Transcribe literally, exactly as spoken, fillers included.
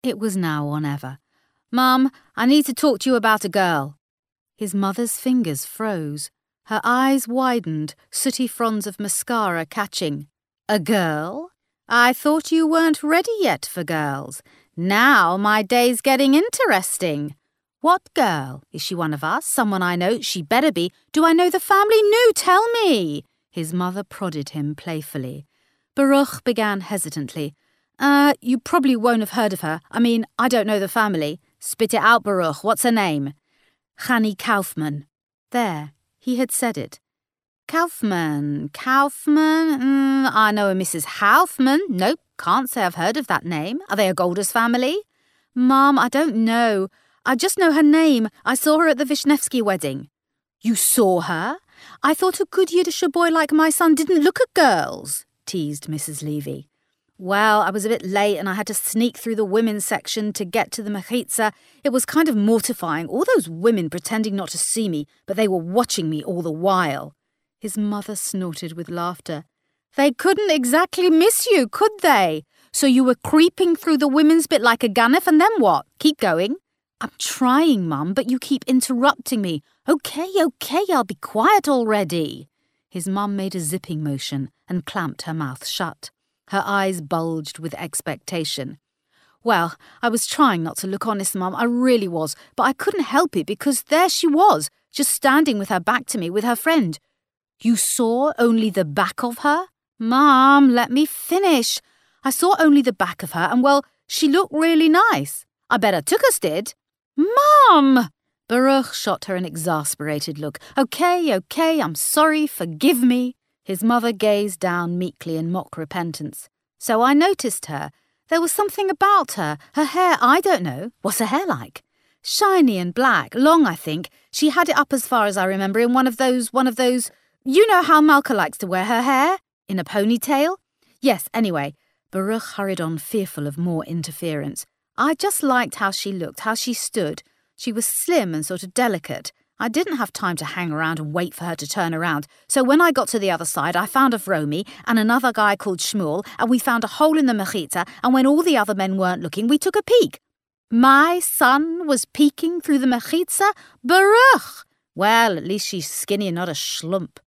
It was now or never. "Mum, I need to talk to you about a girl." His mother's fingers froze. Her eyes widened, sooty fronds of mascara catching. "A girl? I thought you weren't ready yet for girls. Now my day's getting interesting. What girl? Is she one of us? Someone I know? She better be. Do I know the family? No, tell me." His mother prodded him playfully. Baruch began hesitantly. Uh, you probably won't have heard of her. I mean, I don't know the family." "Spit it out, Baruch. What's her name?" "Chani Kaufman." There, he had said it. Kaufman, Kaufman, mm, I know a Missus Haufman. Nope, can't say I've heard of that name. Are they a Golders family? "Mom, I don't know. I just know her name. I saw her at the Vishnevsky wedding." "You saw her? I thought a good Yiddish boy like my son didn't look at girls," teased Missus Levy. "Well, I was a bit late and I had to sneak through the women's section to get to the mechitza. It was kind of mortifying, all those women pretending not to see me, but they were watching me all the while." His mother snorted with laughter. "They couldn't exactly miss you, could they? So you were creeping through the women's bit like a ganef, and then what? Keep going." "I'm trying, Mum, but you keep interrupting me." "Okay, okay, I'll be quiet already." His mum made a zipping motion and clamped her mouth shut. Her eyes bulged with expectation. "Well, I was trying not to look honest, Mum, I really was, but I couldn't help it because there she was, just standing with her back to me with her friend." "You saw only the back of her?" "Mum, let me finish. I saw only the back of her and, well, she looked really nice. I bet her took us did." "Mum!" Baruch shot her an exasperated look. "Okay, okay, I'm sorry, forgive me." His mother gazed down meekly in mock repentance. "So I noticed her. There was something about her. Her hair, I don't know. What's her hair like?" "Shiny and black, long, I think. She had it up as far as I remember in one of those, one of those... You know how Malka likes to wear her hair? In a ponytail?" "Yes, anyway." Baruch hurried on, fearful of more interference. "I just liked how she looked, how she stood. She was slim and sort of delicate. I didn't have time to hang around and wait for her to turn around. So when I got to the other side, I found a Vromi and another guy called Shmuel, and we found a hole in the mechitza, and when all the other men weren't looking, we took a peek." "My son was peeking through the mechitza? Baruch! Well, at least she's skinny and not a schlump."